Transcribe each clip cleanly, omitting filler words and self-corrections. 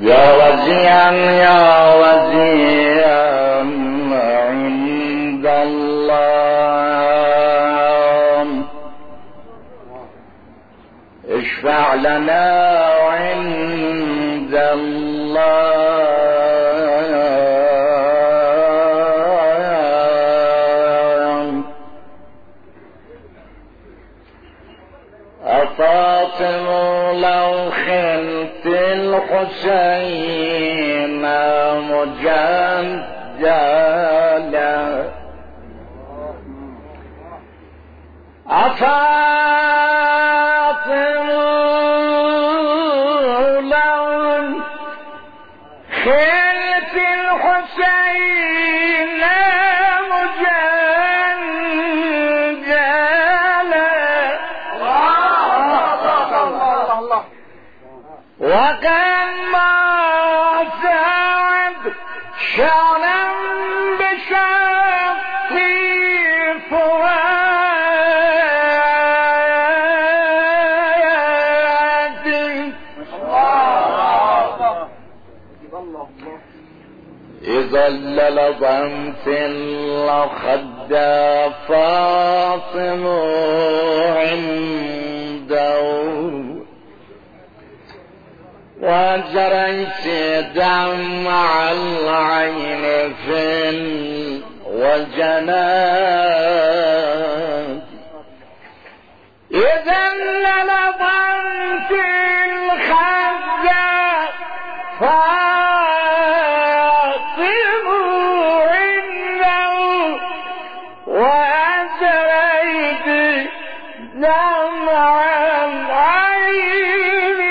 یا وزیم یا وزیم عند الله اشفع لنا عند الله أفاطم لو خلت الحسين مجندلا أفاطم لو خلت الحسين وكما سعد شعلا بشقي فؤادي إذا للظمت لخد فاطم عنده وجريت دمع العين في الوجنات إذا للظمت الخد فاطم عنده وجريت دمع العين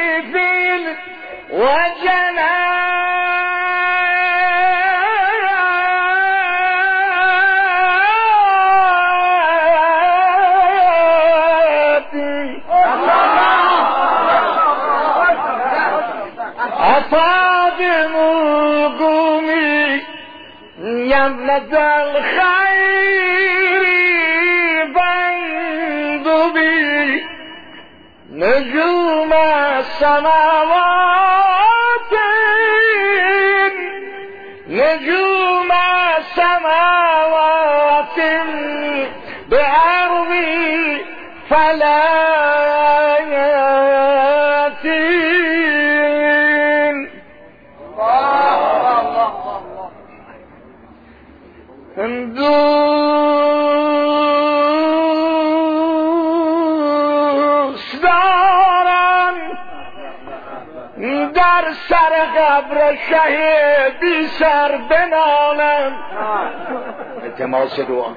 أفاطم قومي يا ابنة الخير فانضبي نجوم السماوات نجوم السماوات بأرضي فلاياتين دوست دارم در سر قبر شهید بی سر بنالم التماس دعا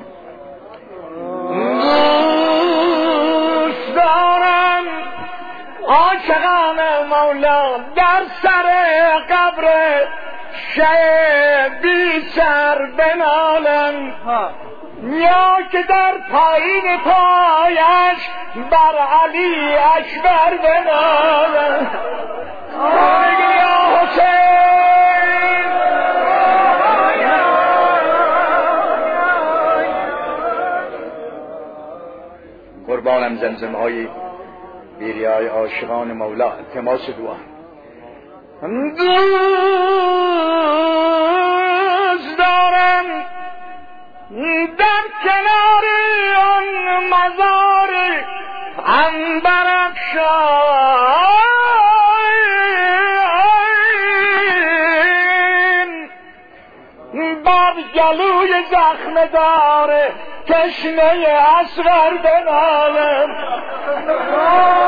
دوست دارم عاشقان مولا در سر قبر شهید بی سر بنالم یا که در پایین پایش بر علی اکبر بنالم یا حسین قربانم زمزم های بیریای عاشقان مولا التماس دعا دوست دارم در کنار آن مزار عنبرافشان بر گلوی زخم دار تشنه اصغر بنالم